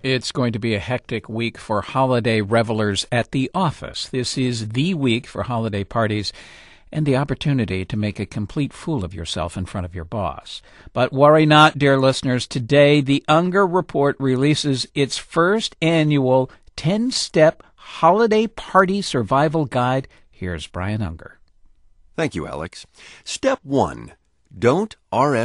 It's going to be a hectic week for holiday revelers at the office. This is the week for holiday parties and the opportunity to make a complete fool of yourself in front of your boss. But worry not, dear listeners. Today, the Unger Report releases its first annual 10-step holiday party survival guide. Here's Brian Unger. Thank you, Alex. Step 1. Don't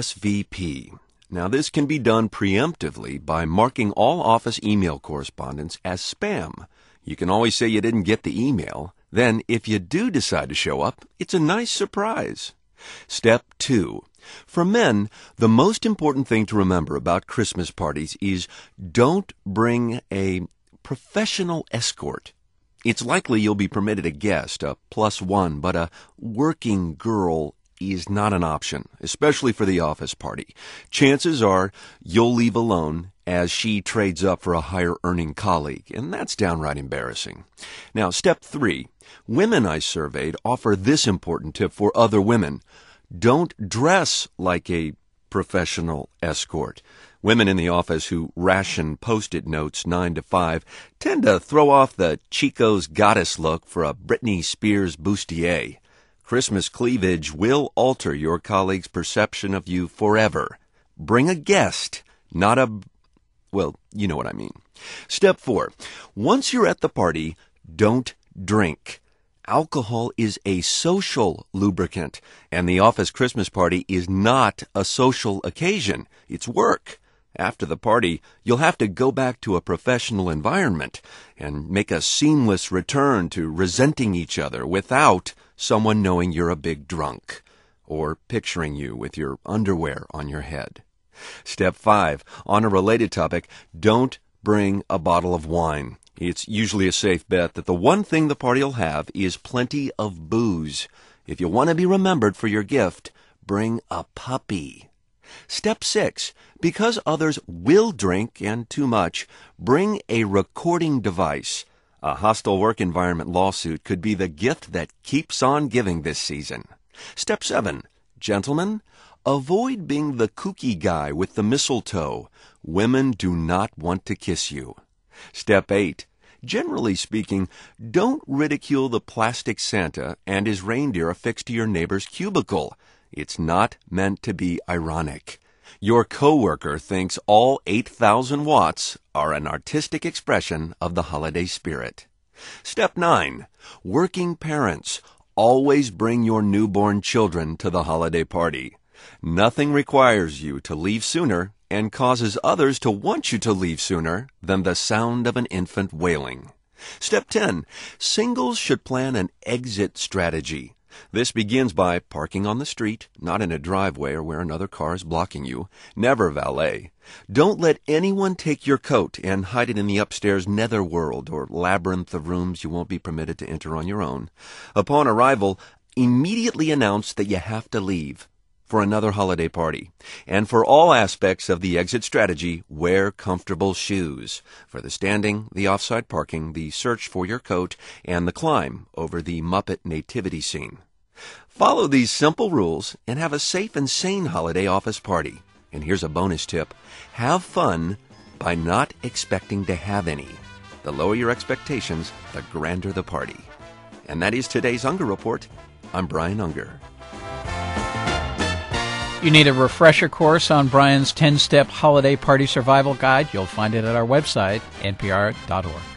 RSVP. Now, this can be done preemptively by marking all office email correspondence as spam. You can always say you didn't get the email. Then, if you do decide to show up, it's a nice surprise. Step 2. For men, the most important thing to remember about Christmas parties is don't bring a professional escort. It's likely you'll be permitted a guest, a +1, but a working girl is not an option, especially for the office party. Chances are you'll leave alone as she trades up for a higher-earning colleague, and that's downright embarrassing. Now, step 3. Women I surveyed offer this important tip for other women. Don't dress like a professional escort. Women in the office who ration Post-it notes 9 to 5 tend to throw off the Chico's goddess look for a Britney Spears bustier. Christmas cleavage will alter your colleague's perception of you forever. Bring a guest, not a... well, you know what I mean. Step 4. Once you're at the party, don't drink. Alcohol is a social lubricant, and the office Christmas party is not a social occasion. It's work. After the party, you'll have to go back to a professional environment and make a seamless return to resenting each other without someone knowing you're a big drunk or picturing you with your underwear on your head. Step 5. On a related topic, don't bring a bottle of wine. It's usually a safe bet that the one thing the party will have is plenty of booze. If you want to be remembered for your gift, bring a puppy. Step 6. Because others will drink and too much, bring a recording device. A hostile work environment lawsuit could be the gift that keeps on giving this season. Step 7. Gentlemen, avoid being the kooky guy with the mistletoe. Women do not want to kiss you. Step 8. Generally speaking, don't ridicule the plastic Santa and his reindeer affixed to your neighbor's cubicle. It's not meant to be ironic. Your coworker thinks all 8,000 watts are an artistic expression of the holiday spirit. Step 9. Working parents, always bring your newborn children to the holiday party. Nothing requires you to leave sooner and causes others to want you to leave sooner than the sound of an infant wailing. Step 10. Singles should plan an exit strategy. This begins by parking on the street, not in a driveway or where another car is blocking you. Never valet. Don't let anyone take your coat and hide it in the upstairs netherworld or labyrinth of rooms you won't be permitted to enter on your own. Upon arrival, immediately announce that you have to leave for another holiday party. And for all aspects of the exit strategy, wear comfortable shoes. For the standing, the off-site parking, the search for your coat, and the climb over the Muppet nativity scene. Follow these simple rules and have a safe and sane holiday office party. And here's a bonus tip. Have fun by not expecting to have any. The lower your expectations, the grander the party. And that is today's Unger Report. I'm Brian Unger. You need a refresher course on Brian's 10-step holiday party survival guide? You'll find it at our website, npr.org.